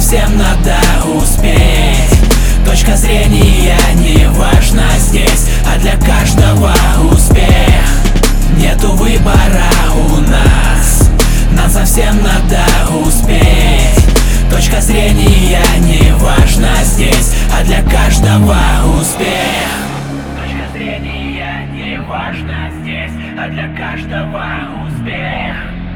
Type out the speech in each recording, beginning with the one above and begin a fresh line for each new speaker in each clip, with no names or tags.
совсем надо успеть. Точка зрения не важна здесь, а для каждого успех. Нету выбора у нас, нам совсем надо успеть. Точка зрения не важна здесь, а для каждого успех. Точка зрения не важна здесь, а для каждого успех.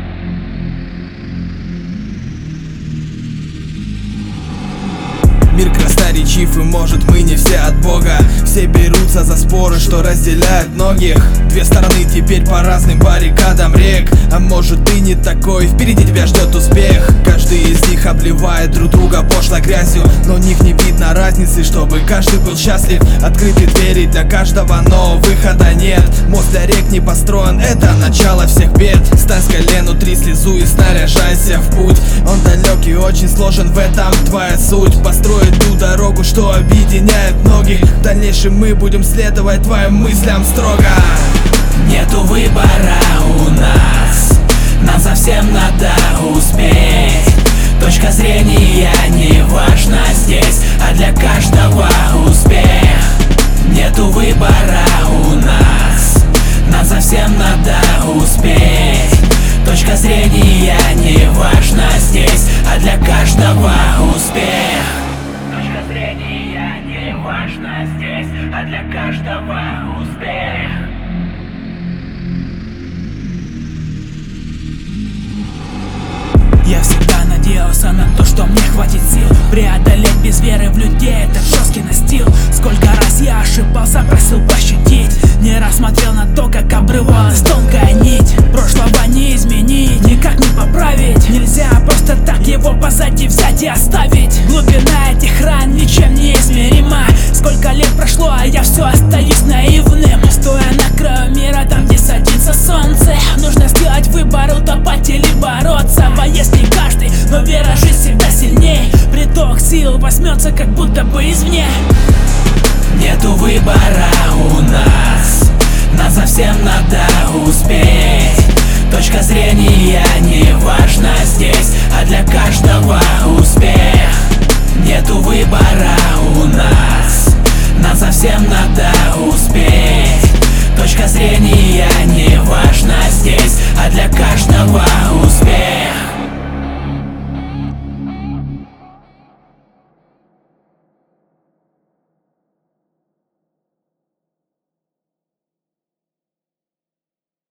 Мир красноречив, и может мы не все от Бога. Все берутся за споры, что разделяют многих. Две стороны теперь по разным баррикадам рек. А может ты не такой, впереди тебя ждет успех. Каждый из них обливает друг друга пошлой грязью, но у них не видно разницы, чтобы каждый был счастлив. Открыты двери для каждого, но выхода нет. Мост для рек не построен, это начало всех бед. Стань с колен, утри слезу и снаряжайся в путь. Он далек и очень сложен, в этом твоя суть. Построить ту дорогу, что объединяет многих. В дальнейшем мы будем следовать твоим мыслям строго.
Нету выбора у нас, нам совсем надо успеть. Точка зрения не важна здесь, а для каждого успех. Нету выбора у нас, нам совсем надо успеть. Точка зрения не важна здесь, а для каждого успех. Точка зрения не важна здесь, а для каждого успех.
Я всегда надеялся на то, что мне хватит сил преодолеть без веры в людей этот жесткий настил. Сколько раз я ошибался, просил пощадить, не раз смотрел на то, как обрывалась тонкая нить. Прошлого не изменить, никак не поправить. Нельзя просто так его позади взять и оставить. Глубина этих ран ничем не измерима. Сколько лет прошло, а я все остаюсь наивным. Стоя на краю мира, там где садится солнце, нужно сделать выбор, утопать или бороться. Боец не каждый, но вера жизнь всегда сильней. Приток сил возьмется как будто бы извне.
Нету выбора у нас, нам совсем надо успеть. Точка зрения не важна здесь, а для каждого успех. Нету выбора у нас, нам совсем надо